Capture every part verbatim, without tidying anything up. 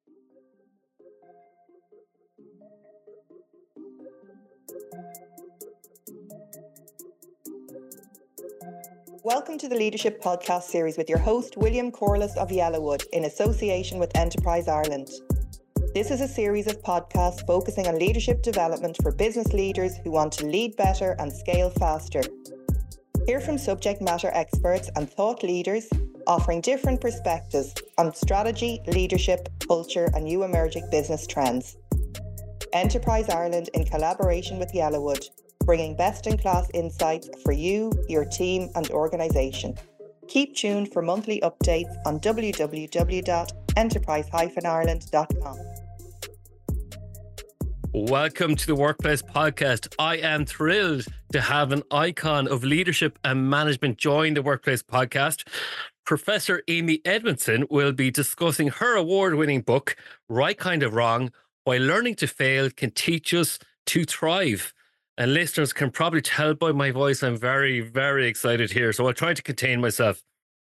Welcome to the Leadership Podcast series with your host, William Corliss of Yellowwood, in association with Enterprise Ireland. This is a series of podcasts focusing on leadership development for business leaders who want to lead better and scale faster. Hear from subject matter experts and thought leaders offering different perspectives on strategy, leadership, culture, and new emerging business trends. Enterprise Ireland, in collaboration with Yellowwood, bringing best-in-class insights for you, your team and organisation. Keep tuned for monthly updates on w w w dot enterprise dash ireland dot com. Welcome to the Workplace Podcast. I am thrilled to have an icon of leadership and management join the Workplace Podcast. Professor Amy Edmondson will be discussing her award-winning book, Right Kind of Wrong, Why Learning to Fail Can Teach Us to Thrive. And listeners can probably tell by my voice, I'm very, very excited here. So I'll try to contain myself.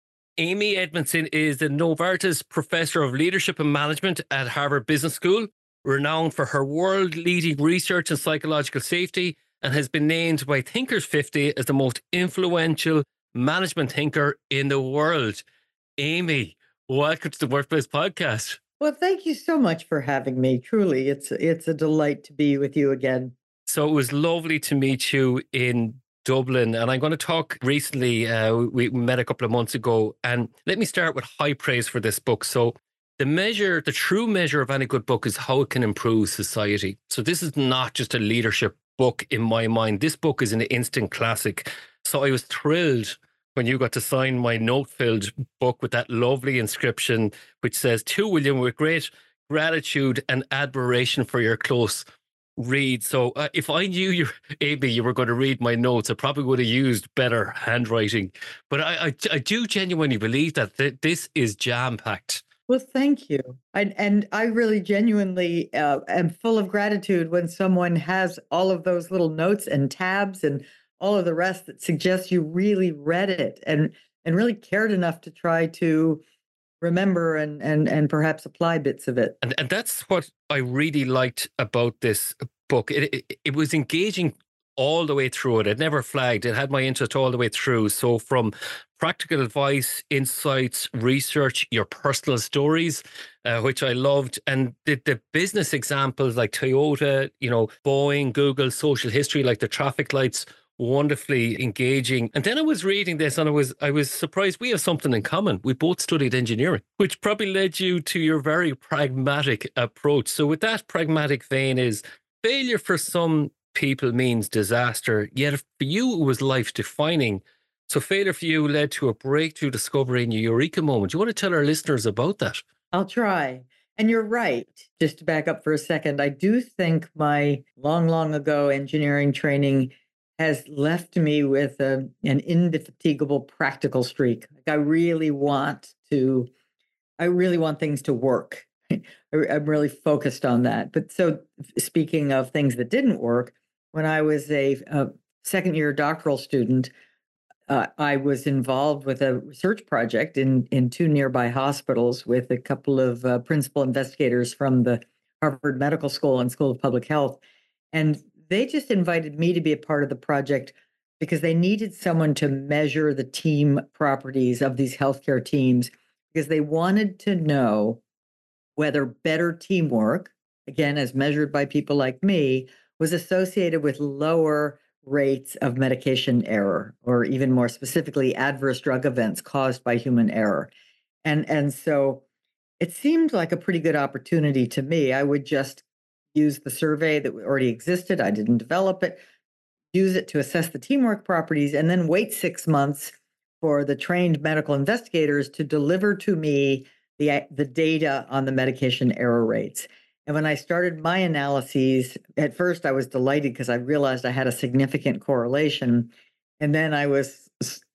Amy Edmondson is the Novartis Professor of Leadership and Management at Harvard Business School, renowned for her world-leading research in psychological safety, and has been named by Thinkers fifty as the most influential management thinker in the world. Amy, welcome to the Workplace Podcast. Well, thank you so much for having me. Truly, it's it's a delight to be with you again. So it was lovely to meet you in Dublin. And I'm going to talk recently, uh, we met a couple of months ago. And let me start with high praise for this book. So the measure, the true measure of any good book is how it can improve society. So this is not just a leadership book in my mind. This book is an instant classic. So I was thrilled when you got to sign my note-filled book with that lovely inscription, which says, "To William, with great gratitude and admiration for your close read." So uh, if I knew you, Amy, you were going to read my notes, I probably would have used better handwriting. But I, I, I do genuinely believe that th- this is jam-packed. Well, thank you. I, and I really genuinely uh, am full of gratitude when someone has all of those little notes and tabs and all of the rest that suggests you really read it and, and really cared enough to try to remember and and and perhaps apply bits of it. And and that's what I really liked about this book. It, it it was engaging all the way through it. It never flagged. It had my interest all the way through. So from practical advice, insights, research, your personal stories, uh, which I loved, and the, the business examples like Toyota, you know, Boeing, Google, social history like the traffic lights, wonderfully engaging. And then I was reading this and I was I was surprised we have something in common. We both studied engineering, which probably led you to your very pragmatic approach. So with that pragmatic vein is failure for some people means disaster, yet for you it was life defining. So failure for you led to a breakthrough discovery in your eureka moment. Do you want to tell our listeners about that? I'll try. And you're right. Just to back up for a second, I do think my long, long ago engineering training has left me with a, an indefatigable practical streak. Like I really want to, I really want things to work. I, I'm really focused on that. But so speaking of things that didn't work, when I was a, a second year doctoral student, uh, I was involved with a research project in, in two nearby hospitals with a couple of uh, principal investigators from the Harvard Medical School and School of Public Health. And they just invited me to be a part of the project because they needed someone to measure the team properties of these healthcare teams because they wanted to know whether better teamwork, again, as measured by people like me, was associated with lower rates of medication error, or even more specifically, adverse drug events caused by human error. And, and so it seemed like a pretty good opportunity to me. I would just use the survey that already existed. I didn't develop it, use it to assess the teamwork properties, and then wait six months for the trained medical investigators to deliver to me the, the data on the medication error rates. And when I started my analyses, at first I was delighted because I realized I had a significant correlation. And then I was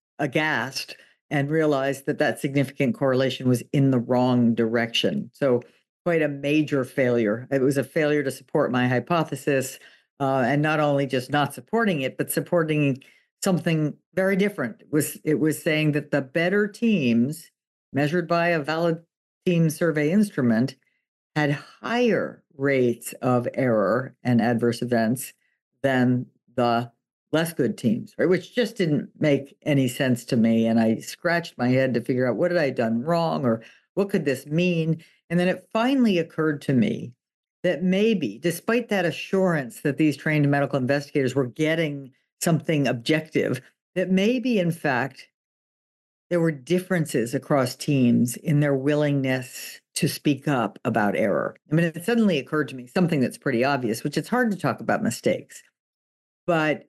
aghast and realized that that significant correlation was in the wrong direction. So quite a major failure. It was a failure to support my hypothesis, uh, and not only just not supporting it, but supporting something very different. It was, it was saying that the better teams, measured by a valid team survey instrument, had higher rates of error and adverse events than the less good teams, right? Which just didn't make any sense to me. And I scratched my head to figure out what had I done wrong or what could this mean? And then it finally occurred to me that maybe, despite that assurance that these trained medical investigators were getting something objective, that maybe, in fact, there were differences across teams in their willingness to speak up about error. I mean, it suddenly occurred to me something that's pretty obvious, which it's hard to talk about mistakes. But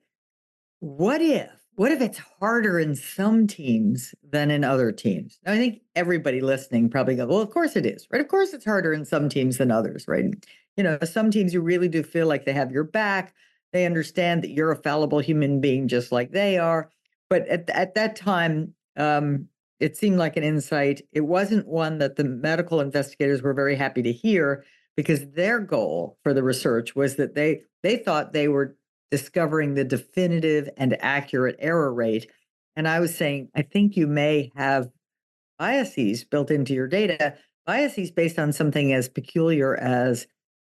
what if, what if it's harder in some teams than in other teams? Now, I think everybody listening probably go, well, of course it is, right? Of course it's harder in some teams than others, right? You know, some teams you really do feel like they have your back. They understand that you're a fallible human being just like they are. But at, at that time, um, it seemed like an insight. It wasn't one that the medical investigators were very happy to hear, because their goal for the research was that they they thought they were discovering the definitive and accurate error rate. And I was saying, I think you may have biases built into your data, biases based on something as peculiar as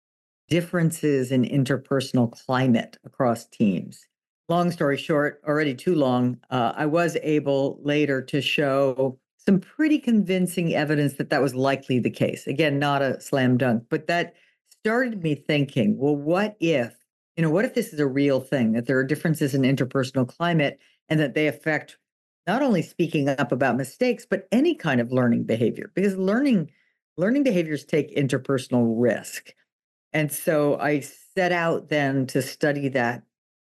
differences in interpersonal climate across teams. Long story short, already too long, uh, I was able later to show some pretty convincing evidence that that was likely the case. Again, not a slam dunk, but that started me thinking, well, what if, you know, what if this is a real thing, that there are differences in interpersonal climate and that they affect not only speaking up about mistakes, but any kind of learning behavior? Because learning, learning behaviors take interpersonal risk. And so I set out then to study that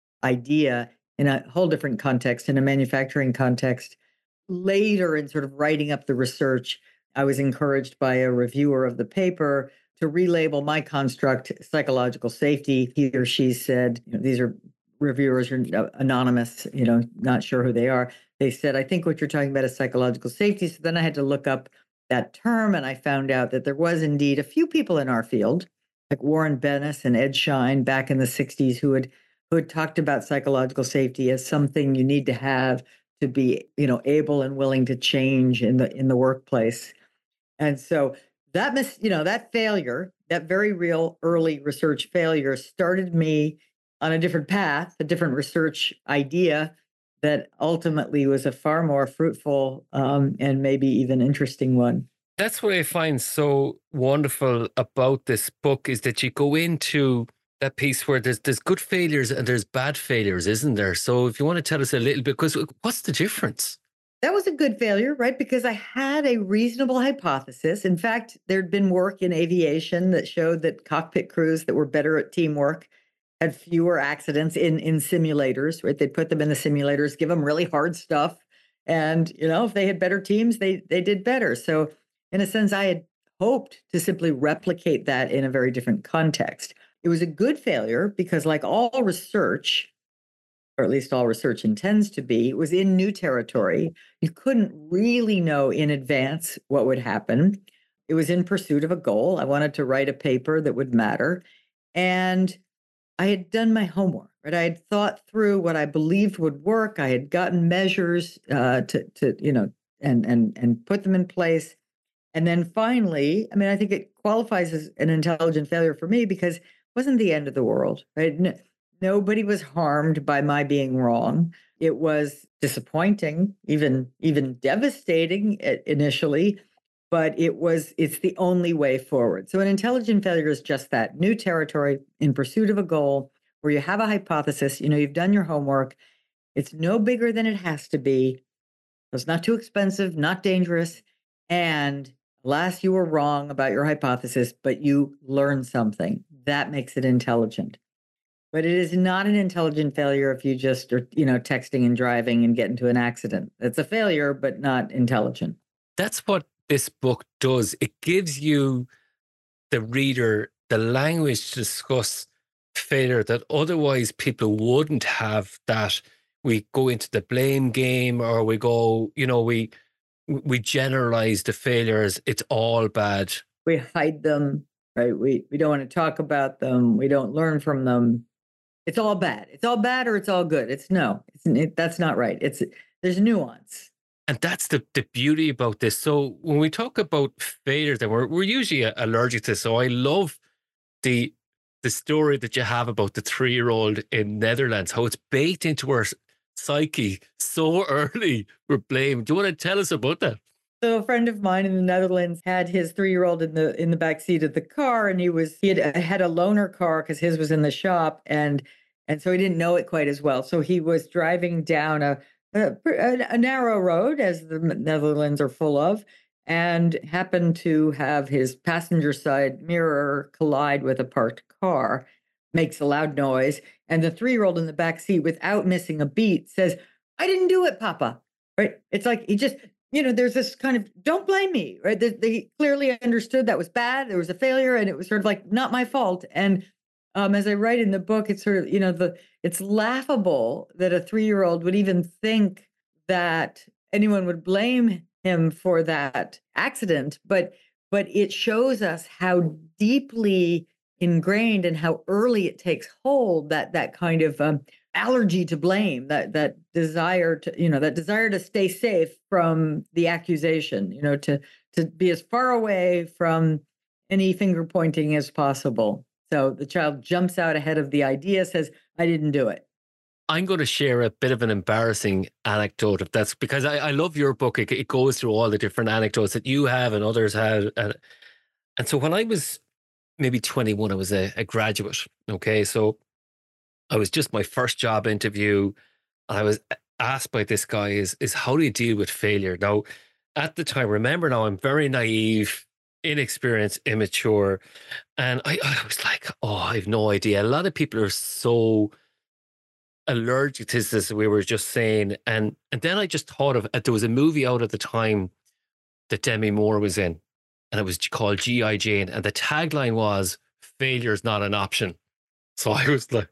idea in a whole different context, in a manufacturing context. Later, in sort of writing up the research, I was encouraged by a reviewer of the paper to relabel my construct psychological safety. He or she said, you know, these are reviewers are anonymous, you know, not sure who they are. They said, I think what you're talking about is psychological safety. So then I had to look up that term, and I found out that there was indeed a few people in our field, like Warren Bennis and Ed Schein back in the sixties, who had who had talked about psychological safety as something you need to have to be, you know, able and willing to change in the in the workplace. And so that mis, you know, that failure, that very real early research failure, started me on a different path, a different research idea that ultimately was a far more fruitful um, and maybe even interesting one. That's what I find so wonderful about this book, is that you go into that piece where there's there's good failures and there's bad failures, isn't there? So if you want to tell us a little bit, because what's the difference? That was a good failure, right? Because I had a reasonable hypothesis. In fact, there'd been work in aviation that showed that cockpit crews that were better at teamwork had fewer accidents in in simulators, right? They'd put them in the simulators, give them really hard stuff. And, you know, if they had better teams, they they did better. So in a sense, I had hoped to simply replicate that in a very different context. It was a good failure because, like all research, or at least all research intends to be, it was in new territory. You couldn't really know in advance what would happen. It was in pursuit of a goal. I wanted to write a paper that would matter. And I had done my homework, right? I had thought through what I believed would work. I had gotten measures uh, to, to, you know, and and and put them in place. And then finally, I mean, I think it qualifies as an intelligent failure for me because it wasn't the end of the world, right? No, nobody was harmed by my being wrong. It was disappointing, even even devastating initially, but it was it's the only way forward. So an intelligent failure is just that: new territory in pursuit of a goal where you have a hypothesis, you know, you've done your homework. It's no bigger than it has to be. It's not too expensive, not dangerous, and alas, you were wrong about your hypothesis, but you learned something. That makes it intelligent. But it is not an intelligent failure if you just are, you know, texting and driving and get into an accident. It's a failure, but not intelligent. That's what this book does. It gives you, the reader, the language to discuss failure that otherwise people wouldn't have. That we go into the blame game, or we go, you know, we we generalize the failures. It's all bad. We hide them, right? We we don't want to talk about them. We don't learn from them. It's all bad. It's all bad, or it's all good. It's no. It's it, that's not right. It's there's nuance. And that's the, the beauty about this. So when we talk about failure, then we're, we're usually allergic to this. So I love the the story that you have about the three-year-old in Netherlands, how it's baked into our psyche so early with blame. Do you want to tell us about that? So a friend of mine in the Netherlands had his three-year-old in the in the back seat of the car, and he was he had had a loaner car because his was in the shop, and and so he didn't know it quite as well. So he was driving down a a, a narrow road, as the Netherlands are full of, and happened to have his passenger side mirror collide with a parked car, makes a loud noise, and the three-year-old in the back seat, without missing a beat, says, "I didn't do it, Papa." Right? It's like he just, you know, there's this kind of, don't blame me, right? They, they clearly understood that was bad. There was a failure, and it was sort of like, not my fault. And um, as I write in the book, it's sort of, you know, the it's laughable that a three-year-old would even think that anyone would blame him for that accident, but but it shows us how deeply ingrained and how early it takes hold, that that kind of um, allergy to blame, that that desire to, you know, that desire to stay safe from the accusation, you know, to to be as far away from any finger pointing as possible. So the child jumps out ahead of the idea, says, "I didn't do it." I'm going to share a bit of an embarrassing anecdote, if that's because I, I love your book. It, it goes through all the different anecdotes that you have and others have. And, and so when I was maybe twenty-one, I was a, a graduate. Okay. So I was just my first job interview. And I was asked by this guy is, is how do you deal with failure? Now, at the time, remember now, I'm very naive, inexperienced, immature. And I, I was like, oh, I have no idea. A lot of people are so allergic to this, as we were just saying. And and then I just thought of, there was a movie out at the time that Demi Moore was in, and it was called G I. Jane. And the tagline was, failure is not an option. So I was like,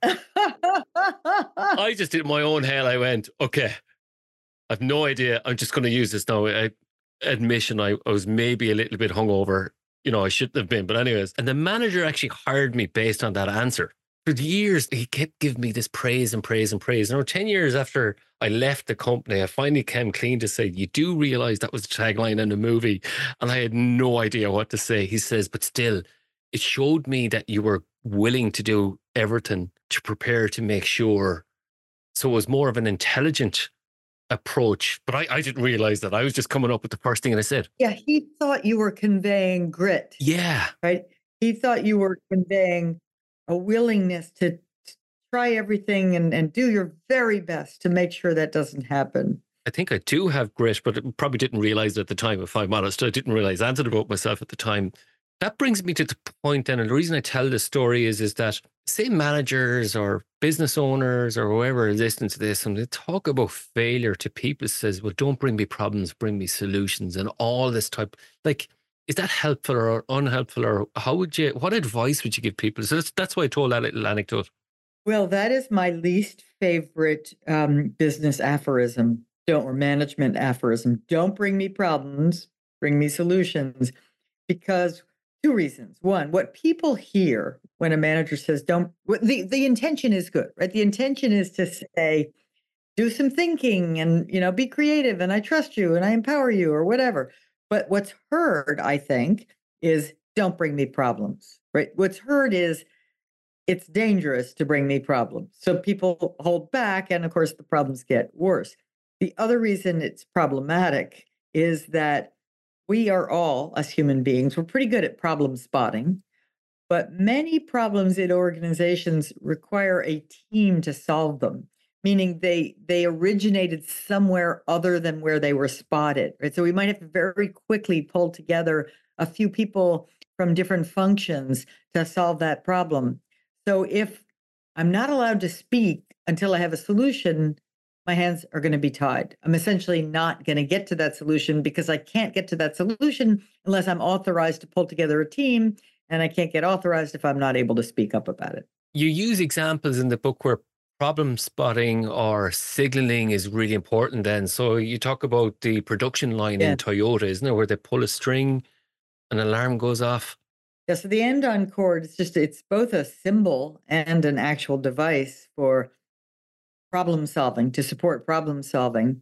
I just did my own hell. I went, okay, I've no idea. I'm just going to use this now. I, admission, I, I was maybe a little bit hungover. You know, I shouldn't have been. But anyways, and the manager actually hired me based on that answer. For years, he kept giving me this praise and praise and praise. And over ten years after I left the company, I finally came clean to say, you do realize that was the tagline in the movie. And I had no idea what to say. He says, but still, it showed me that you were willing to do everything to prepare to make sure. So it was more of an intelligent approach. But I, I didn't realize that. I was just coming up with the first thing I said. Yeah, he thought you were conveying grit. Yeah. Right? He thought you were conveying a willingness to try everything and, and do your very best to make sure that doesn't happen. I think I do have grit, but I probably didn't realize it at the time, if I'm honest. I didn't realize anything about myself at the time. That brings me to the point then, and the reason I tell this story is, is that say managers or business owners or whoever is listening to this, and they talk about failure to people, says, well, don't bring me problems, bring me solutions, and all this type, like, is that helpful or unhelpful, or how would you, what advice would you give people? So that's, that's why I told that little anecdote. Well, that is my least favorite um, business aphorism, don't, or management aphorism. Don't bring me problems, bring me solutions. Because two reasons. One, what people hear when a manager says, don't, the, the intention is good, right? The intention is to say, do some thinking and, you know, be creative, and I trust you and I empower you, or whatever. But what's heard, I think, is don't bring me problems, right? What's heard is it's dangerous to bring me problems. So people hold back, and of course the problems get worse. The other reason it's problematic is that we are all, as human beings, we're pretty good at problem spotting, but many problems in organizations require a team to solve them, meaning they they originated somewhere other than where they were spotted, right? So we might have to very quickly pull together a few people from different functions to solve that problem. So if I'm not allowed to speak until I have a solution, my hands are going to be tied. I'm essentially not going to get to that solution, because I can't get to that solution unless I'm authorized to pull together a team, and I can't get authorized if I'm not able to speak up about it. You use examples in the book where problem spotting or signaling is really important then. So you talk about the production line yeah. in Toyota, isn't it, where they pull a string, an alarm goes off? Yeah, so the andon cord, it's just, it's both a symbol and an actual device for problem solving, to support problem solving.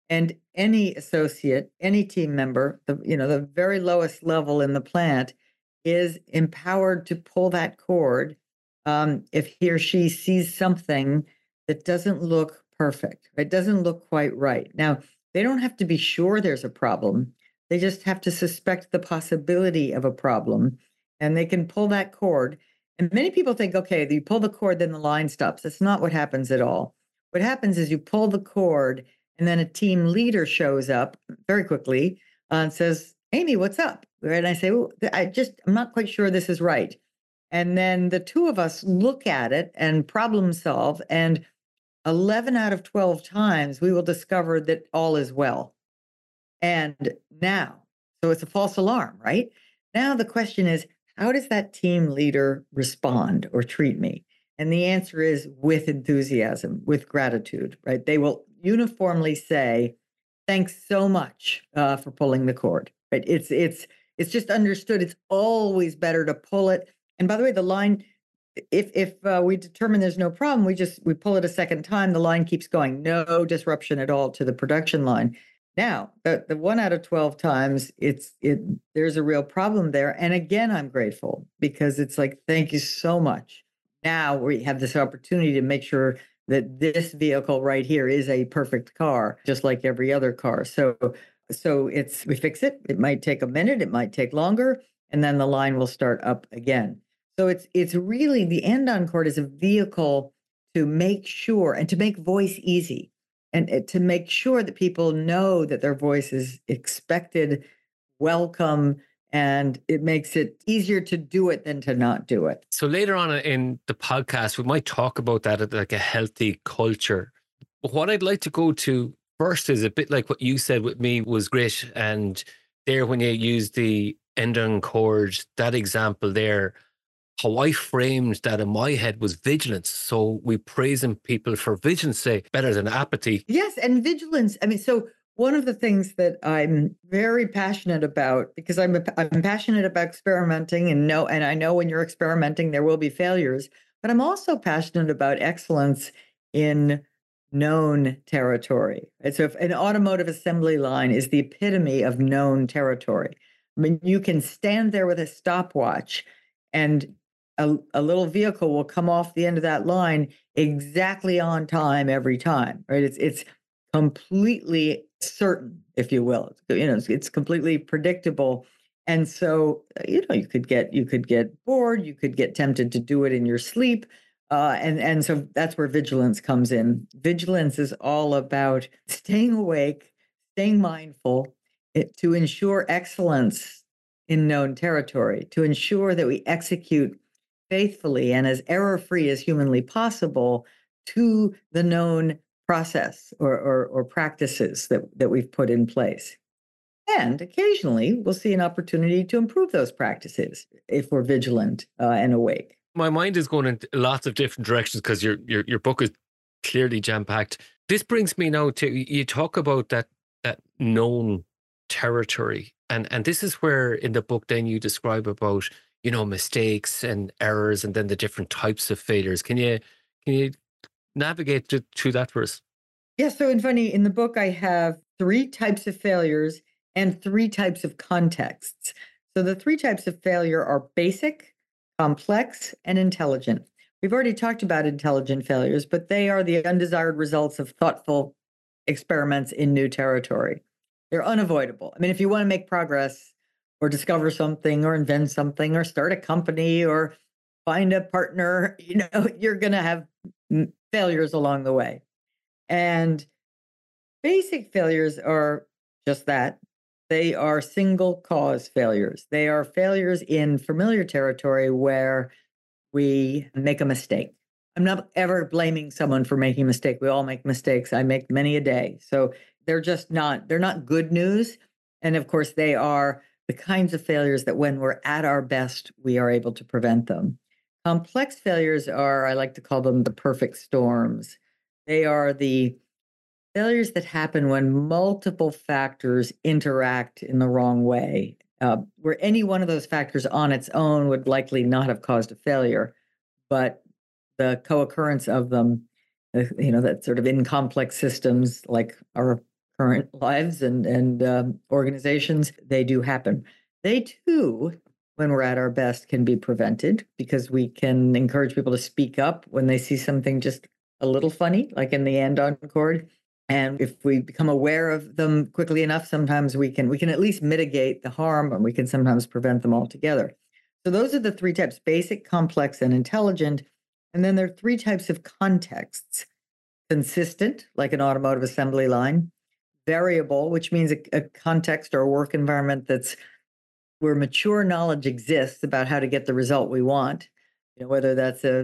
And any associate, any team member, the you know, the very lowest level in the plant is empowered to pull that cord um, if he or she sees something that doesn't look perfect. It doesn't look quite right. Now, they don't have to be sure there's a problem. They just have to suspect the possibility of a problem, and they can pull that cord. And many people think, okay, you pull the cord, then the line stops. That's not what happens at all. What happens is you pull the cord, and then a team leader shows up very quickly uh, and says, Amy, what's up? And I say, well, I just, I'm not quite sure this is right. And then the two of us look at it and problem solve. And eleven out of twelve times, we will discover that all is well. And now, so it's a false alarm, right? Now the question is, how does that team leader respond or treat me? And the answer is with enthusiasm, with gratitude, right? They will uniformly say, thanks so much uh, for pulling the cord, right? It's, it's, it's just understood. It's always better to pull it. And by the way, the line, if, if uh, we determine there's no problem, we just, we pull it a second time, the line keeps going, no disruption at all to the production line. Now, the, the one out of twelve times, it's it. There's a real problem there. And again, I'm grateful because it's like, thank you so much. Now we have this opportunity to make sure that this vehicle right here is a perfect car, just like every other car. So, so it's we fix it. It might take a minute. It might take longer, and then the line will start up again. So it's it's really the Andon cord is a vehicle to make sure and to make voice easy. And to make sure that people know that their voice is expected, welcome, and it makes it easier to do it than to not do it. So later on in the podcast, we might talk about that at like a healthy culture. But what I'd like to go to first is a bit like what you said with me was great. And there, when you use the Andon cord, that example there, how I framed that in my head was vigilance. So we praising people for vigilance, say better than apathy. Yes, and vigilance. I mean, so one of the things that I'm very passionate about, because I'm a, I'm passionate about experimenting, and know, and I know when you're experimenting there will be failures, but I'm also passionate about excellence in known territory. And so if an automotive assembly line is the epitome of known territory. I mean, you can stand there with a stopwatch and A, a little vehicle will come off the end of that line exactly on time every time, right? It's it's completely certain, if you will. You know, it's, it's completely predictable, and so you know you could get you could get bored, you could get tempted to do it in your sleep, uh, and and so that's where vigilance comes in. Vigilance is all about staying awake, staying mindful, it, to ensure excellence in known territory, to ensure that we execute faithfully and as error-free as humanly possible to the known process or, or, or practices that, that we've put in place. And occasionally, we'll see an opportunity to improve those practices if we're vigilant uh, and awake. My mind is going in lots of different directions because your, your your book is clearly jam-packed. This brings me now to, you talk about that that known territory. And, and this is where in the book then you describe about, you know, mistakes and errors and then the different types of failures. Can you can you navigate to, to that for us? Yeah, so in funny, in the book, I have three types of failures and three types of contexts. So the three types of failure are basic, complex, and intelligent. We've already talked about intelligent failures, but they are the undesired results of thoughtful experiments in new territory. They're unavoidable. I mean, if you want to make progress, or discover something, or invent something, or start a company, or find a partner, you know, you're going to have failures along the way. And basic failures are just that. They are single cause failures. They are failures in familiar territory where we make a mistake. I'm not ever blaming someone for making a mistake. We all make mistakes. I make many a day. So they're just not, they're not good news. And of course, they are the kinds of failures that when we're at our best, we are able to prevent them. Complex failures are, I like to call them the perfect storms. They are the failures that happen when multiple factors interact in the wrong way, uh, where any one of those factors on its own would likely not have caused a failure, but the co-occurrence of them, uh, you know, that sort of in complex systems like our current lives and, and um, organizations, they do happen. They too, when we're at our best, can be prevented because we can encourage people to speak up when they see something just a little funny, like in the andon cord. And if we become aware of them quickly enough, sometimes we can we can at least mitigate the harm, and we can sometimes prevent them altogether. So those are the three types: basic, complex, and intelligent. And then there are three types of contexts: consistent, like an automotive assembly line; variable, which means a, a context or a work environment that's where mature knowledge exists about how to get the result we want. You know, whether that's a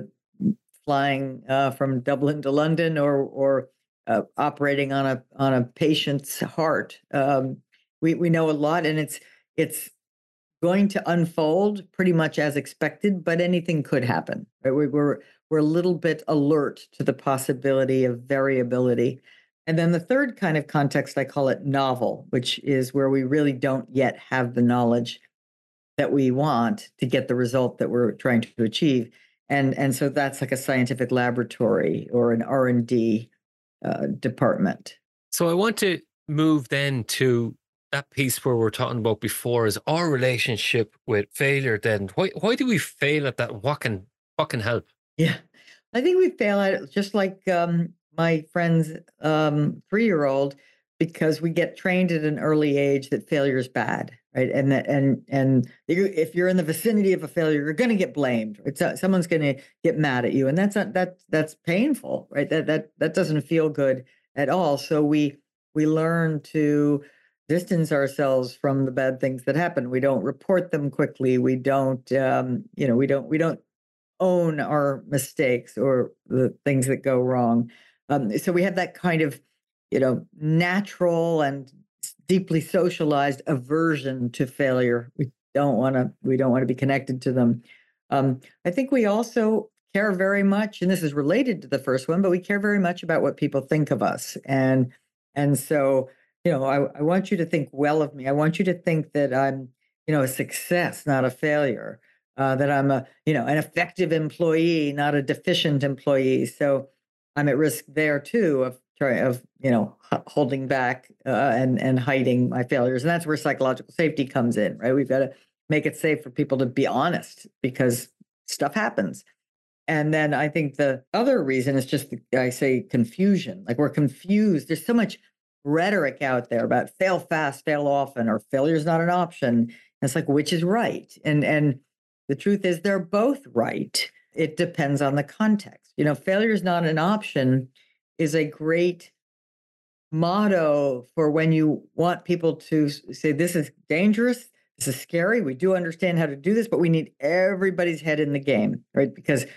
flying uh, from Dublin to London or or uh, operating on a on a patient's heart. Um, we we know a lot, and it's it's going to unfold pretty much as expected, but anything could happen. Right? We, we're we're a little bit alert to the possibility of variability. And then the third kind of context, I call it novel, which is where we really don't yet have the knowledge that we want to get the result that we're trying to achieve. And, and so that's like a scientific laboratory or an R and D uh, department. So I want to move then to that piece where we're talking about before, is our relationship with failure. Then why why do we fail at that? What can what can help? Yeah, I think we fail at it just like um, my friend's um, three-year-old, because we get trained at an early age that failure is bad, right? And that and and if you're in the vicinity of a failure, you're going to get blamed. It's uh, someone's going to get mad at you, and that's not that that's painful, right? That that that doesn't feel good at all. So we we learn to distance ourselves from the bad things that happen. We don't report them quickly. We don't, um, you know, we don't we don't own our mistakes or the things that go wrong. Um, so we have that kind of, you know, natural and deeply socialized aversion to failure. We don't want to. We don't want to be connected to them. Um, I think we also care very much, and this is related to the first one, but we care very much about what people think of us, and and so you know, I, I want you to think well of me. I want you to think that I'm, you know, a success, not a failure. Uh, that I'm a, you know, an effective employee, not a deficient employee. So I'm at risk there too of trying of, you know, h- holding back uh, and and hiding my failures. And that's where psychological safety comes in, right? We've got to make it safe for people to be honest because stuff happens. And then I think the other reason is just, the, I say, confusion. Like we're confused. There's so much rhetoric out there about fail fast, fail often, or failure is not an option. And it's like, which is right? And and the truth is they're both right. It depends on the context. You know, failure is not an option is a great motto for when you want people to say, this is dangerous, this is scary. We do understand how to do this, but we need everybody's head in the game, right? Because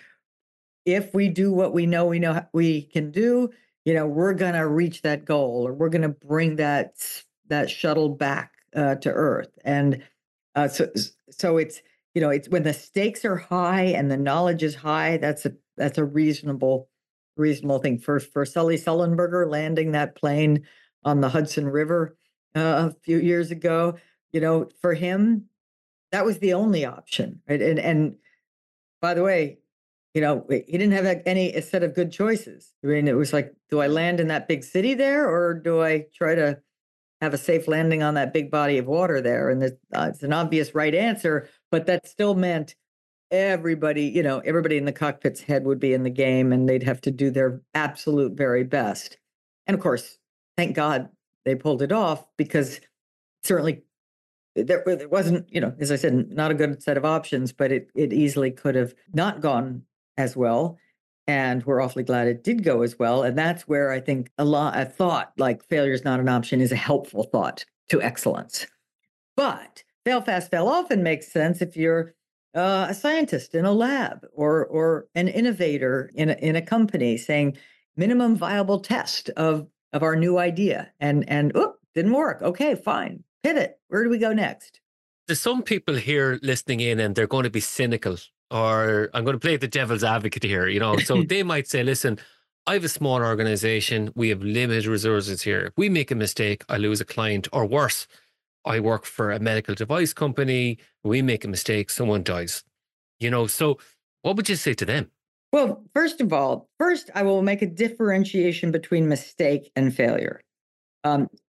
if we do what we know we know we can do, you know, we're going to reach that goal, or we're going to bring that that shuttle back uh, to Earth. And uh, so, so it's you know, it's when the stakes are high and the knowledge is high. That's a that's a reasonable reasonable thing. For for Sully Sullenberger landing that plane on the Hudson River uh, a few years ago, you know, for him that was the only option, right? And and by the way, you know, he didn't have any set of good choices. I mean, it was like, do I land in that big city there, or do I try to have a safe landing on that big body of water there? And it's, uh, it's an obvious right answer, but that still meant everybody, you know, everybody in the cockpit's head would be in the game, and they'd have to do their absolute very best. And of course, thank God they pulled it off, because certainly there, there wasn't, you know, as I said, not a good set of options, but it it easily could have not gone as well. And we're awfully glad it did go as well. And that's where I think a lot, a thought like failure is not an option is a helpful thought to excellence. But fail fast, fail often makes sense if you're uh, a scientist in a lab, or or an innovator in a, in a company saying minimum viable test of of our new idea, and and oh, didn't work. Okay, fine, pivot. Where do we go next? There's some people here listening in and they're going to be cynical, or I'm going to play the devil's advocate here, you know. So they might say, listen, I have a small organization. We have limited resources here. If we make a mistake, I lose a client, or worse, I work for a medical device company. We make a mistake, someone dies, you know. So what would you say to them? Well, first of all, first, I will make a differentiation between mistake and failure. Um,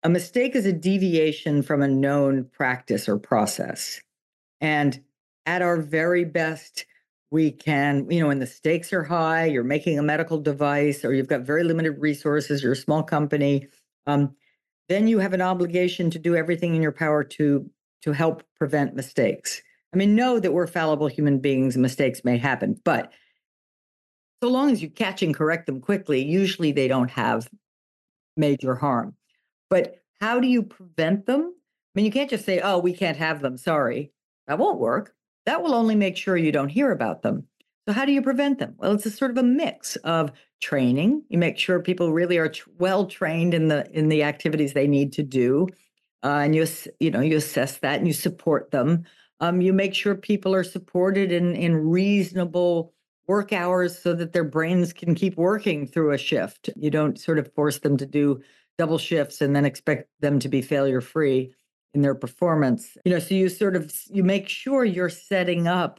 A mistake is a deviation from a known practice or process. And at our very best, we can, you know, when the stakes are high, you're making a medical device, or you've got very limited resources, you're a small company, um, then you have an obligation to do everything in your power to, to help prevent mistakes. I mean, know that we're fallible human beings and mistakes may happen, but so long as you catch and correct them quickly, usually they don't have major harm. But how do you prevent them? I mean, you can't just say, oh, we can't have them. Sorry. That won't work. That will only make sure you don't hear about them. So how do you prevent them? Well, it's a sort of a mix of training. You make sure people really are tr- well trained in the in the activities they need to do, uh, and you you know you assess that and you support them. Um, you make sure people are supported in in reasonable work hours so that their brains can keep working through a shift. You don't sort of force them to do double shifts and then expect them to be failure free in their performance. You know, so you sort of you make sure you're setting up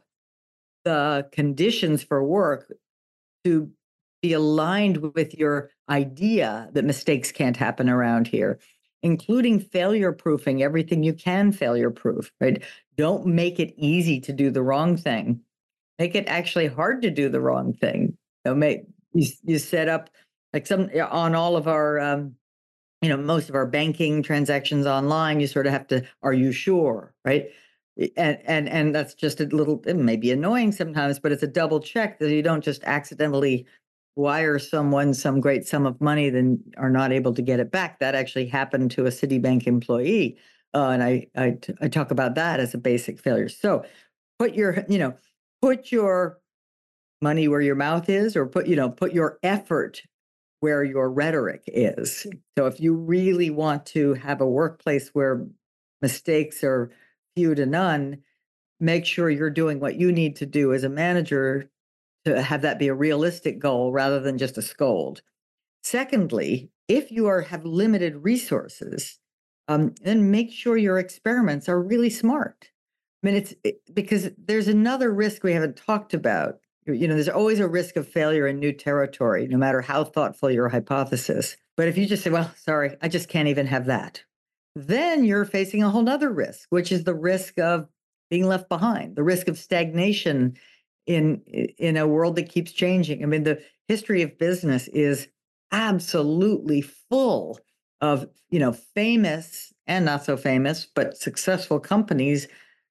the conditions for work to be aligned with your idea that mistakes can't happen around here, including failure proofing everything you can failure proof, right? Don't make it easy to do the wrong thing. Make it actually hard to do the wrong thing. You know, make you, you set up like some on all of our um, you know, most of our banking transactions online, you sort of have to, are you sure, right? And and and that's just a little, it may be annoying sometimes, but it's a double check that you don't just accidentally wire someone some great sum of money, then are not able to get it back. That actually happened to a Citibank employee, uh, and I, I I talk about that as a basic failure. So put your you know put your money where your mouth is, or put you know put your effort where your rhetoric is. So if you really want to have a workplace where mistakes are few to none, make sure you're doing what you need to do as a manager to have that be a realistic goal rather than just a scold. Secondly, if you are have limited resources, um, then make sure your experiments are really smart. I mean, it's it, because there's another risk we haven't talked about. You know, there's always a risk of failure in new territory, no matter how thoughtful your hypothesis. But if you just say, well, sorry, I just can't even have that, then you're facing a whole nother risk, which is the risk of being left behind, the risk of stagnation in in a world that keeps changing. I mean, the history of business is absolutely full of, you know, famous and not so famous, but successful companies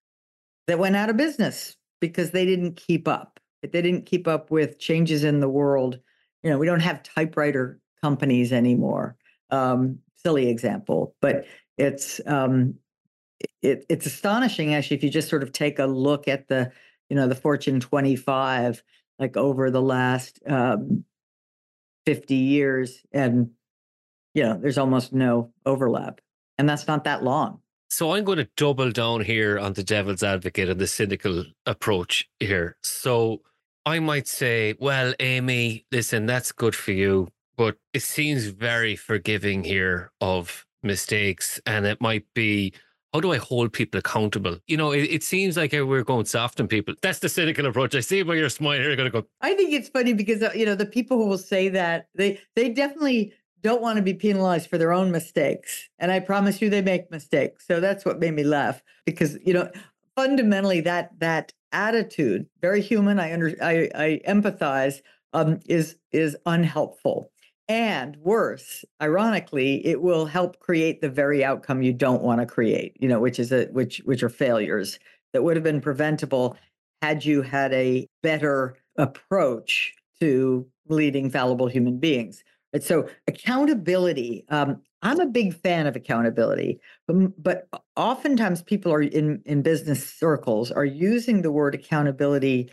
that went out of business because they didn't keep up. They didn't keep up with changes in the world. You know, we don't have typewriter companies anymore. Um, silly example, but it's um, it, it's astonishing actually if you just sort of take a look at the, you know, the Fortune twenty-five, like over the last um, fifty years, and you know, there's almost no overlap, and that's not that long. So I'm going to double down here on the devil's advocate and the cynical approach here. So I might say, well, Amy, listen, that's good for you, but it seems very forgiving here of mistakes. And it might be, how do I hold people accountable? You know, it, it seems like we're going soft on people. That's the cynical approach. I see by your smile here, you're going to go. I think it's funny because, uh, you know, the people who will say that, they they definitely don't want to be penalized for their own mistakes. And I promise you they make mistakes. So that's what made me laugh, because, you know, fundamentally that that attitude, very human, I under I, I empathize, um, is is unhelpful. And worse, ironically, it will help create the very outcome you don't want to create, you know, which is a which which are failures that would have been preventable had you had a better approach to leading fallible human beings. And so accountability, um, I'm a big fan of accountability, but, but oftentimes people are in, in business circles are using the word accountability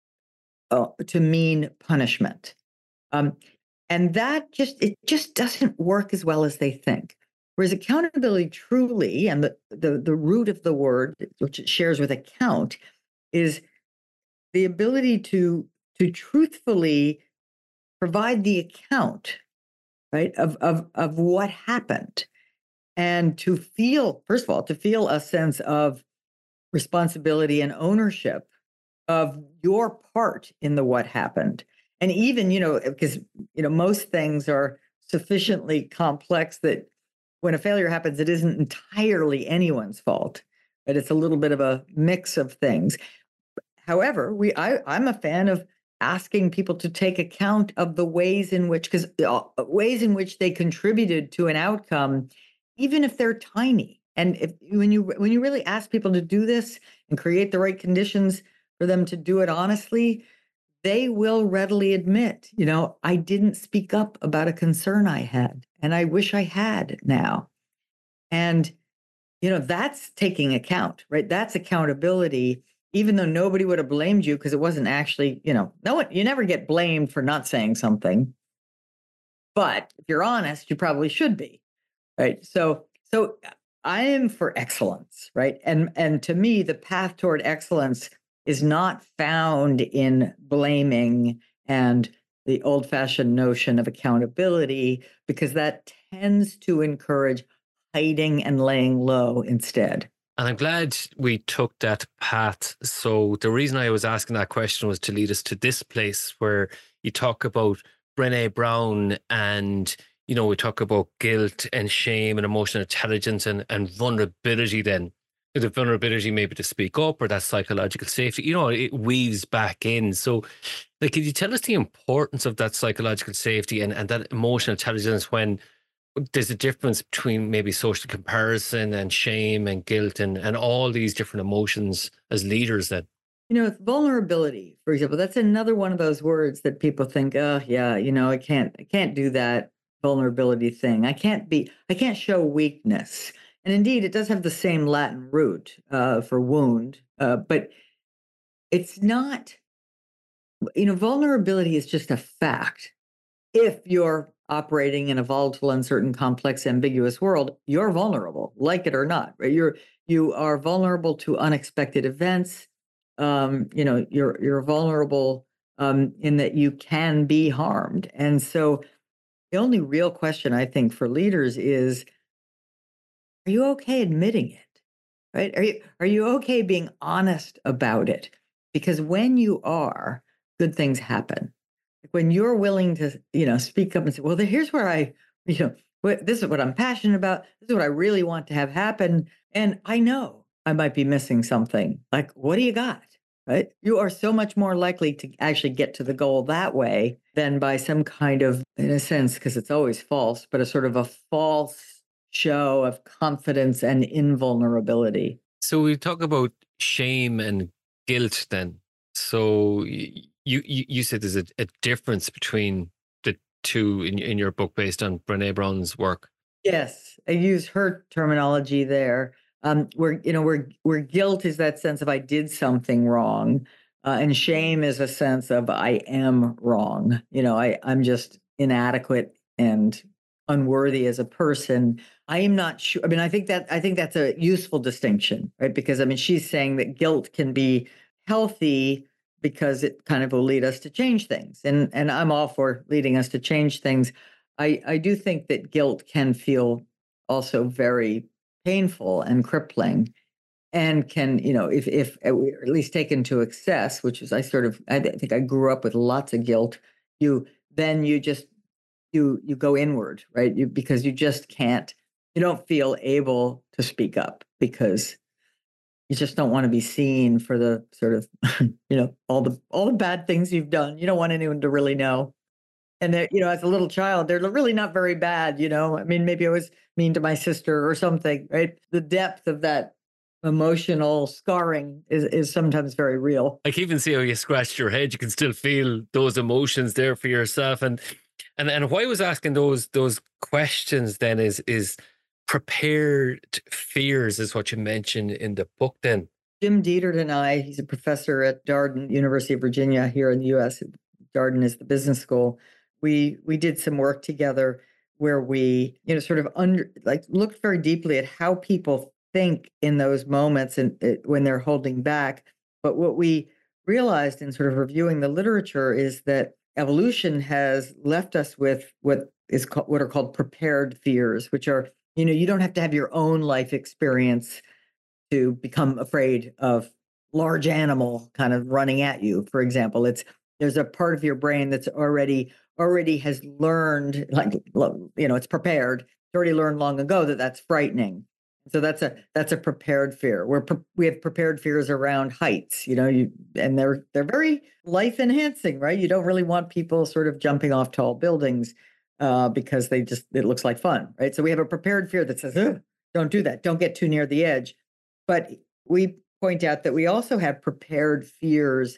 uh, to mean punishment. Um, and that just, it just doesn't work as well as they think. Whereas accountability truly, and the, the, the root of the word, which it shares with account, is the ability to, to truthfully provide the account, right, of, of, of what happened, and to feel, first of all, to feel a sense of responsibility and ownership of your part in the what happened. And even, you know, because, you know, most things are sufficiently complex that when a failure happens, it isn't entirely anyone's fault, but it's a little bit of a mix of things. However, we I, I'm a fan of asking people to take account of the ways in which, because uh, ways in which they contributed to an outcome, even if they're tiny. And if when you when you really ask people to do this and create the right conditions for them to do it honestly, they will readily admit, you know, I didn't speak up about a concern I had, and I wish I had now. And, you know, that's taking account, right? That's accountability, even though nobody would have blamed you because it wasn't actually, you know, no one, you never get blamed for not saying something. But if you're honest, you probably should be, right? So, so I am for excellence, right? And and to me, the path toward excellence is not found in blaming and the old-fashioned notion of accountability, because that tends to encourage hiding and laying low instead. And I'm glad we took that path. So the reason I was asking that question was to lead us to this place where you talk about Brené Brown, and, you know, we talk about guilt and shame and emotional intelligence and, and vulnerability then. The vulnerability maybe to speak up, or that psychological safety, you know, it weaves back in. So, like, could you tell us the importance of that psychological safety and, and that emotional intelligence when there's a difference between maybe social comparison and shame and guilt and, and all these different emotions as leaders then? You know, vulnerability, for example, that's another one of those words that people think, oh, yeah, you know, I can't, I can't do that vulnerability thing. I can't be, I can't show weakness. And indeed, it does have the same Latin root uh, for wound, uh, but it's not, you know, vulnerability is just a fact. If you're operating in a volatile, uncertain, complex, ambiguous world, you're vulnerable, like it or not, right? You're, you are vulnerable to unexpected events. Um, you know, you're, you're vulnerable um, in that you can be harmed. And so the only real question I think for leaders is, are you okay admitting it? Right? Are you are you okay being honest about it? Because when you are, good things happen. When you're willing to, you know, speak up and say, well, here's where I, you know, what, this is what I'm passionate about. This is what I really want to have happen. And I know I might be missing something. Like, what do you got? Right? You are so much more likely to actually get to the goal that way than by some kind of, in a sense, because it's always false, but a sort of a false show of confidence and invulnerability. So we talk about shame and guilt then. So you you, you said there's a, a difference between the two in, in your book based on Brené Brown's work. Yes, I use her terminology there. Um, where, you know, where where guilt is that sense of I did something wrong, uh, and shame is a sense of I am wrong. You know, I I'm just inadequate and unworthy as a person. I am not sure. I mean, I think that I think that's a useful distinction, right? Because I mean, she's saying that guilt can be healthy because it kind of will lead us to change things, and and I'm all for leading us to change things. I I do think that guilt can feel also very painful and crippling, and can, you know, if if at least taken to excess, which is I sort of I think I grew up with lots of guilt. You then you just you you go inward, right? You because you just can't, you don't feel able to speak up because you just don't want to be seen for the sort of, you know, all the all the bad things you've done. You don't want anyone to really know. And they're, you know, as a little child, they're really not very bad, you know. I mean, maybe I was mean to my sister or something, right? The depth of that emotional scarring is, is sometimes very real. I can even see how you scratched your head. You can still feel those emotions there for yourself. And and and why I was asking those those questions then is is prepared fears is what you mentioned in the book then. Jim Dietert and I, he's a professor at Darden, University of Virginia here in the U S. Darden is the business school. We we did some work together where we, you know, sort of under like looked very deeply at how people think in those moments and it, when they're holding back. But what we realized in sort of reviewing the literature is that evolution has left us with what is called, what are called prepared fears, which are, you know, you don't have to have your own life experience to become afraid of large animal kind of running at you. For example, it's there's a part of your brain that's already already has learned, like, you know, it's prepared already learned long ago that that's frightening. So that's a that's a prepared fear. We're pre- we have prepared fears around heights, you know, you and they're they're very life enhancing, right? You don't really want people sort of jumping off tall buildings uh, because they just it looks like fun, right? So we have a prepared fear that says, "Ugh, don't do that, don't get too near the edge." But we point out that we also have prepared fears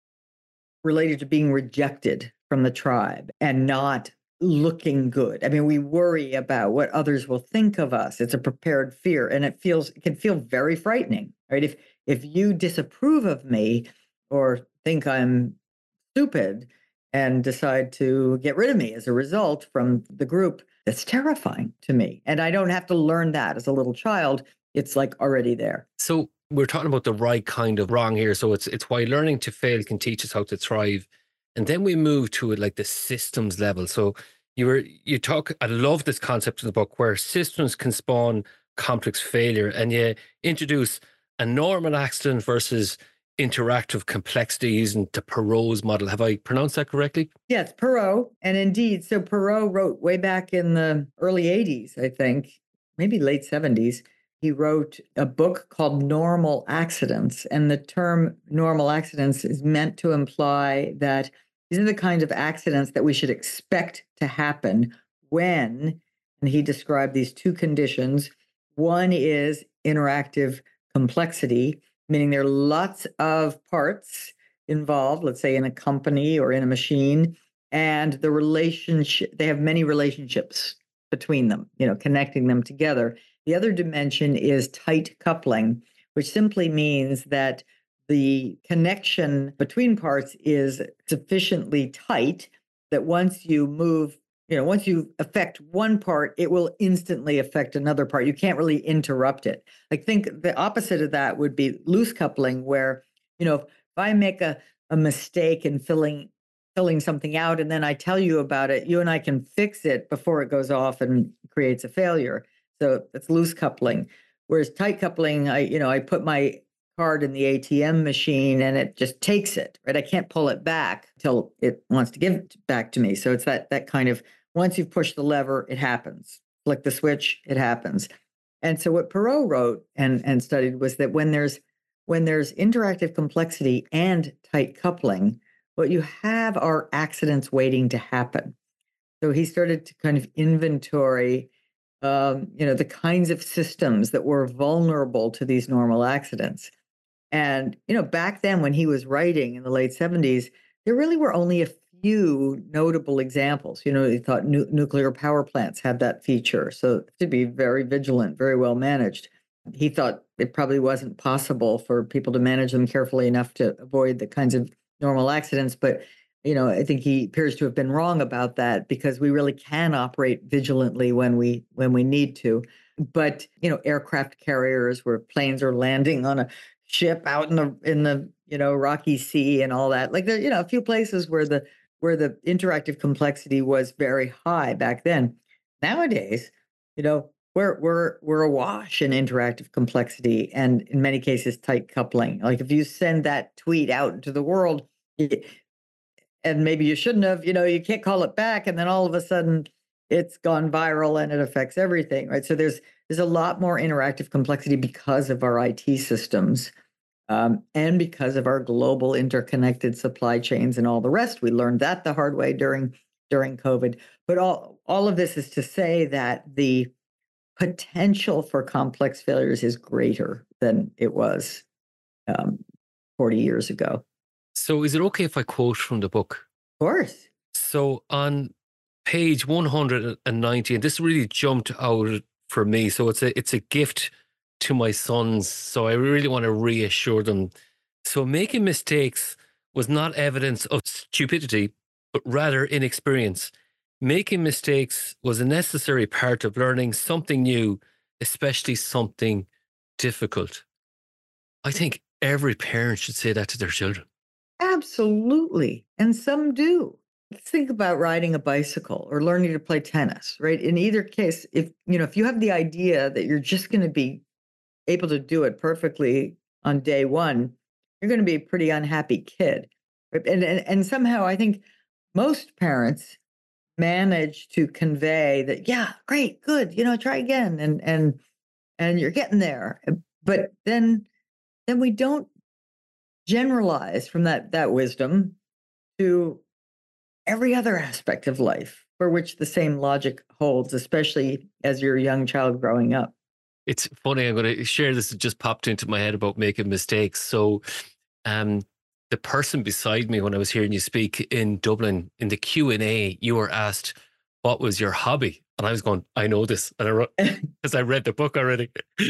related to being rejected from the tribe and not looking good. I mean, we worry about what others will think of us. It's a prepared fear, and it feels it can feel very frightening, right? If if you disapprove of me or think I'm stupid and decide to get rid of me as a result from the group, that's terrifying to me. And I don't have to learn that as a little child. It's like already there. So we're talking about the right kind of wrong here. So it's it's why learning to fail can teach us how to thrive. And then we move to it like the systems level. So you were you talk, I love this concept in the book where systems can spawn complex failure, and you introduce a normal accident versus interactive complexity using the Perot's model. Have I pronounced that correctly? Yes, Perot. And indeed, so Perot wrote way back in the early eighties, I think, maybe late seventies. He wrote a book called Normal Accidents. And the term normal accidents is meant to imply that these are the kinds of accidents that we should expect to happen when, and he described these two conditions. One is interactive complexity, meaning there are lots of parts involved, let's say in a company or in a machine, and the relationship, they have many relationships between them, you know, connecting them together. The other dimension is tight coupling, which simply means that the connection between parts is sufficiently tight that once you move, you know, once you affect one part, it will instantly affect another part. You can't really interrupt it. Like think the opposite of that would be loose coupling, where, you know, if I make a, a mistake in filling filling something out and then I tell you about it, you and I can fix it before it goes off and creates a failure. So it's loose coupling. Whereas tight coupling, I, you know, I put my card in the A T M machine and it just takes it, right? I can't pull it back until it wants to give it back to me. So it's that that kind of, once you've pushed the lever, it happens. Flick the switch, it happens. And so what Perot wrote and, and studied was that when there's when there's interactive complexity and tight coupling, what you have are accidents waiting to happen. So he started to kind of inventory Um, you know, the kinds of systems that were vulnerable to these normal accidents. And, you know, back then when he was writing in the late seventies, there really were only a few notable examples. You know, he thought nu- nuclear power plants had that feature. So to be very vigilant, very well managed. He thought it probably wasn't possible for people to manage them carefully enough to avoid the kinds of normal accidents. But you know, I think he appears to have been wrong about that because we really can operate vigilantly when we when we need to. But, you know, aircraft carriers where planes are landing on a ship out in the in the, you know, rocky sea and all that. Like there, you know, a few places where the where the interactive complexity was very high back then. Nowadays, you know, we're we're we're awash in interactive complexity and in many cases tight coupling. Like if you send that tweet out into the world, it, and maybe you shouldn't have, you know, you can't call it back. And then all of a sudden it's gone viral and it affects everything, right? So there's there's a lot more interactive complexity because of our I T systems um, and because of our global interconnected supply chains and all the rest. We learned that the hard way during during COVID. But all, all of this is to say that the potential for complex failures is greater than it was um, forty years ago. So is it okay if I quote from the book? Of course. So on page one hundred ninety, and this really jumped out for me. So it's a it's a gift to my sons. So I really want to reassure them. So making mistakes was not evidence of stupidity, but rather inexperience. Making mistakes was a necessary part of learning something new, especially something difficult. I think every parent should say that to their children. Absolutely. And some do. Let's think about riding a bicycle or learning to play tennis, right? In either case, if you know, if you have the idea that you're just going to be able to do it perfectly on day one, you're going to be a pretty unhappy kid. Right? And, and and somehow I think most parents manage to convey that, yeah, great, good, you know, try again, and and and you're getting there. But then then we don't generalize from that that wisdom to every other aspect of life for which the same logic holds, especially as you're a young child growing up. It's funny. I'm going to share this. It just popped into my head about making mistakes. So, um, the person beside me when I was hearing you speak in Dublin in the Q and A, you were asked, "What was your hobby?" And I was going, "I know this," and I wrote because I read the book already.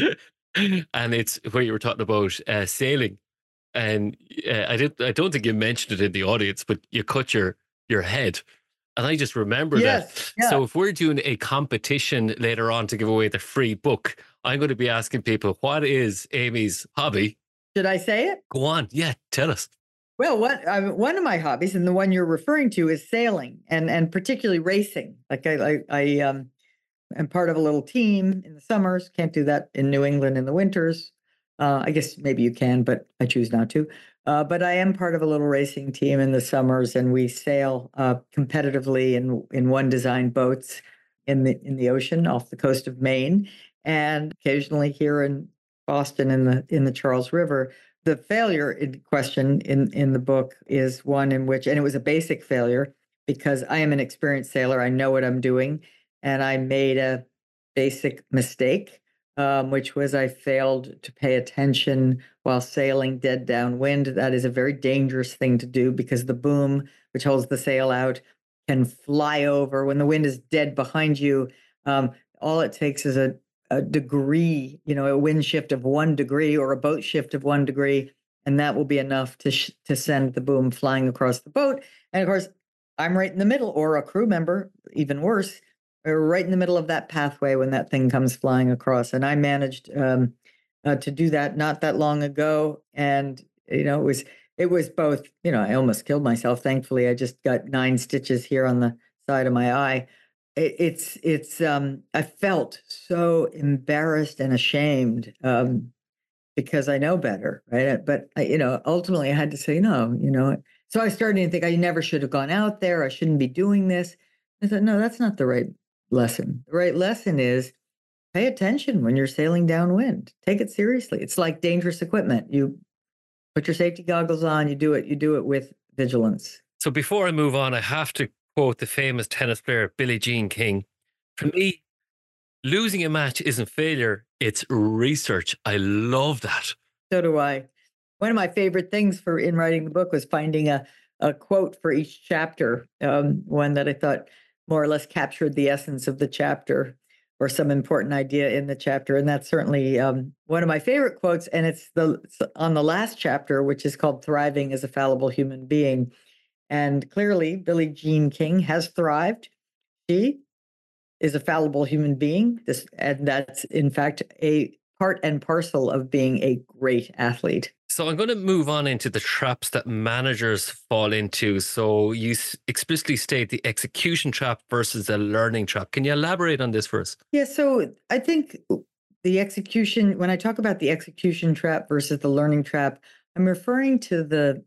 And it's where you were talking about uh, sailing, and uh, I did. I don't think you mentioned it in the audience, but you cut your your head. And I just remember that. Yes, yeah. So if we're doing a competition later on to give away the free book, I'm going to be asking people, what is Amy's hobby? Should I say it? Go on. Yeah, tell us. Well, what uh, one of my hobbies, and the one you're referring to, is sailing, and and particularly racing. Like I, I, I um, am part of a little team in the summers. Can't do that in New England in the winters. Uh, I guess maybe you can, but I choose not to. Uh, but I am part of a little racing team in the summers, and we sail uh, competitively in in one design boats in the in the ocean off the coast of Maine, and occasionally here in Boston in the in the Charles River. The failure in question in in the book is one in which, and it was a basic failure because I am an experienced sailor. I know what I'm doing, and I made a basic mistake, um, which was I failed to pay attention while sailing dead downwind. That is a very dangerous thing to do because the boom, which holds the sail out, can fly over when the wind is dead behind you. Um, all it takes is a a degree, you know, a wind shift of one degree or a boat shift of one degree, and that will be enough to sh- to send the boom flying across the boat. And of course, I'm right in the middle, or a crew member, even worse, or right in the middle of that pathway when that thing comes flying across. And I managed um, uh, to do that not that long ago, and you know, it was it was both. You know, I almost killed myself. Thankfully, I just got nine stitches here on the side of my eye. It, it's it's um I felt so embarrassed and ashamed um because I know better, right? But I, you know, ultimately I had to say no, you know. So I started to think I never should have gone out there. I shouldn't be doing this. I thought, no, that's not the right lesson. The right lesson is pay attention when you're sailing downwind. Take it seriously. It's like dangerous equipment. You put your safety goggles on, you do it, you do it with vigilance. So before I move on, I have to quote the famous tennis player Billie Jean King. For me, losing a match isn't failure, it's research. I love that. So do I. One of my favorite things for in writing the book was finding a, a quote for each chapter, um, one that I thought more or less captured the essence of the chapter or some important idea in the chapter. And that's certainly um, one of my favorite quotes. And it's the it's on the last chapter, which is called Thriving as a Fallible Human Being. And clearly, Billie Jean King has thrived. She is a fallible human being. This, and that's, in fact, a part and parcel of being a great athlete. So I'm going to move on into the traps that managers fall into. So you explicitly state the execution trap versus the learning trap. Can you elaborate on this for us? Yeah, so I think the execution, when I talk about the execution trap versus the learning trap, I'm referring to the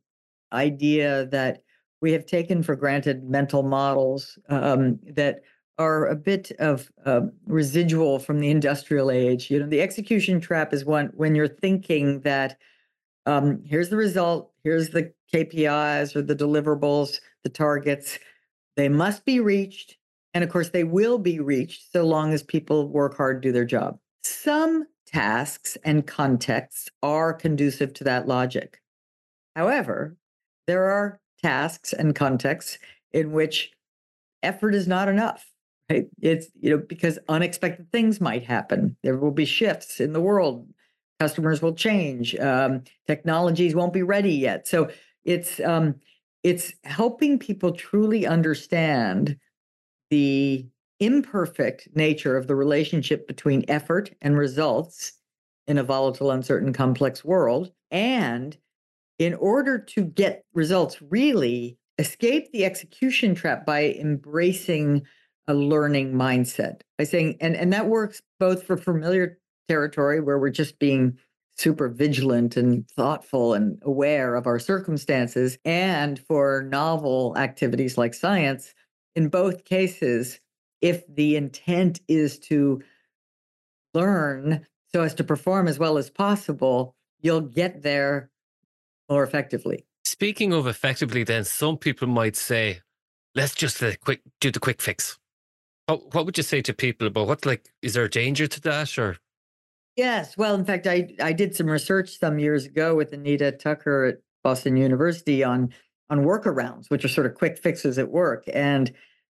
idea that we have taken for granted mental models um, that are a bit of uh, residual from the industrial age. You know, the execution trap is one when you're thinking that um, here's the result, here's the K P Is or the deliverables, the targets. They must be reached. And of course, they will be reached so long as people work hard, do their job. Some tasks and contexts are conducive to that logic. However, there are tasks and contexts in which effort is not enough, right? It's, you know, because unexpected things might happen. There will be shifts in the world. Customers will change. Um, technologies won't be ready yet. So it's um, it's helping people truly understand the imperfect nature of the relationship between effort and results in a volatile, uncertain, complex world. And in order to get results, really escape the execution trap by embracing a learning mindset, by saying, and, and that works both for familiar territory where we're just being super vigilant and thoughtful and aware of our circumstances, and for novel activities like science, in both cases, if the intent is to learn so as to perform as well as possible, you'll get there more effectively. Speaking of effectively, then some people might say, let's just uh, quick do the quick fix. What, what would you say to people about what, like, is there a danger to that? Or Yes. Well, in fact, I, I did some research some years ago with Anita Tucker at Boston University on, on workarounds, which are sort of quick fixes at work. And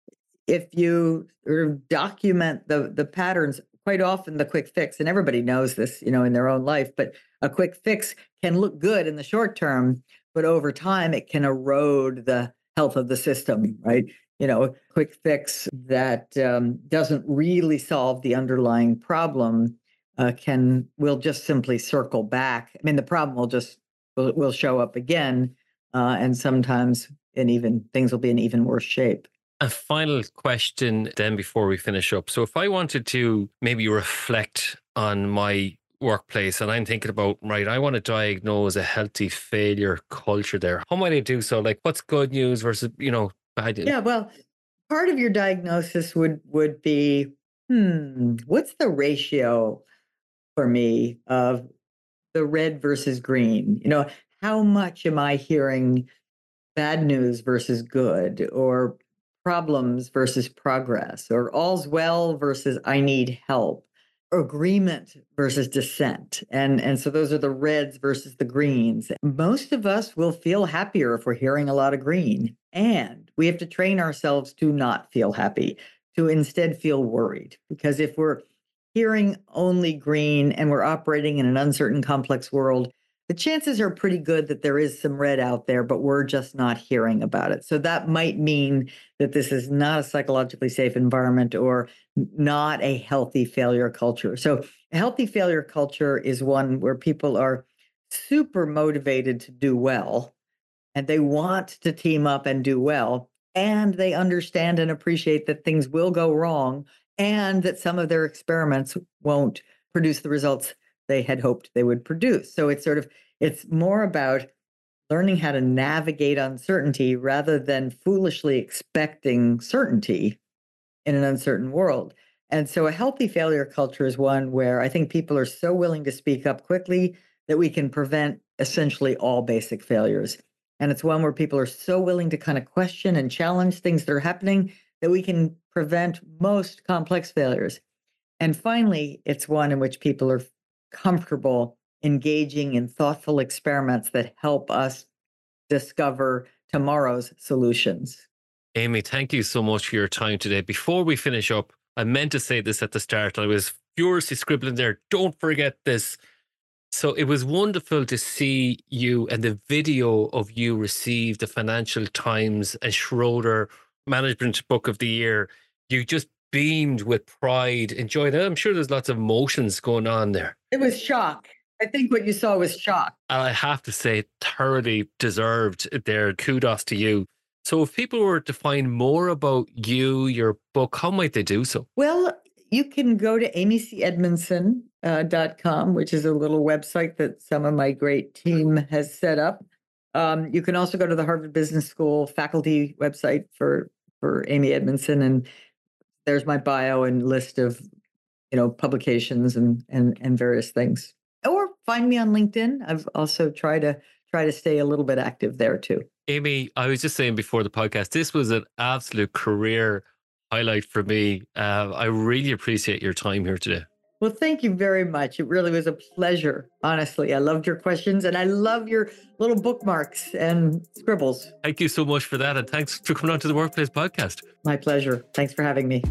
if you sort of document the, the patterns, quite often the quick fix, and everybody knows this, you know, in their own life, but a quick fix can look good in the short term, but over time it can erode the health of the system, right? You know, a quick fix that um, doesn't really solve the underlying problem uh, can, will just simply circle back. I mean, the problem will just, will, will show up again. Uh, and sometimes in even, things will be in even worse shape. a final question then before we finish up. So if I wanted to maybe reflect on my workplace and I'm thinking about, right, I want to diagnose a healthy failure culture there. How might I do so? Like, what's good news versus, you know, bad news? Yeah, well, part of your diagnosis would would be, hmm, what's the ratio for me of the red versus green? You know, how much am I hearing bad news versus good, or problems versus progress, or all's well versus I need help, or agreement versus dissent? And, and so those are the reds versus the greens. Most of us will feel happier if we're hearing a lot of green. And we have to train ourselves to not feel happy, to instead feel worried. Because if we're hearing only green and we're operating in an uncertain, complex world, the chances are pretty good that there is some red out there, but we're just not hearing about it. So that might mean that this is not a psychologically safe environment or not a healthy failure culture. So a healthy failure culture is one where people are super motivated to do well, and they want to team up and do well, and they understand and appreciate that things will go wrong and that some of their experiments won't produce the results they had hoped they would produce. So it's sort of, it's more about learning how to navigate uncertainty rather than foolishly expecting certainty in an uncertain world. And so a healthy failure culture is one where I think people are so willing to speak up quickly that we can prevent essentially all basic failures. And it's one where people are so willing to kind of question and challenge things that are happening that we can prevent most complex failures. And finally, it's one in which people are comfortable engaging in thoughtful experiments that help us discover tomorrow's solutions. Amy, thank you so much for your time today. Before we finish up, I meant to say this at the start. I was furiously scribbling there. Don't forget this. So it was wonderful to see you and the video of you receive the Financial Times and Schroeder Management Book of the Year. You just beamed with pride, enjoyed it. I'm sure there's lots of emotions going on there. It was shock. I think what you saw was shock. And I have to say, thoroughly deserved there. Kudos to you. So if people were to find more about you, your book, how might they do so? Well, you can go to amy c edmondson dot com, which is a little website that some of my great team has set up. Um, you can also go to the Harvard Business School faculty website for, for Amy Edmondson, and there's my bio and list of, you know, publications and and and various things. Or find me on LinkedIn. I've also tried to try to stay a little bit active there too. Amy, I was just saying before the podcast, this was an absolute career highlight for me. Uh, I really appreciate your time here today. Well, thank you very much. It really was a pleasure. Honestly, I loved your questions and I love your little bookmarks and scribbles. Thank you so much for that. And thanks for coming on to the Workplace Podcast. My pleasure. Thanks for having me.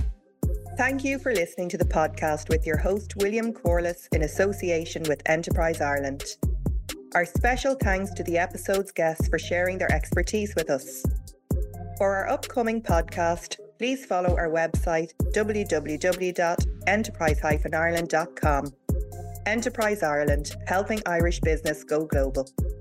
Thank you for listening to the podcast with your host, William Corliss, in association with Enterprise Ireland. Our special thanks to the episode's guests for sharing their expertise with us. For our upcoming podcast, please follow our website, w w w dot enterprise dash ireland dot com. Enterprise Ireland, helping Irish business go global.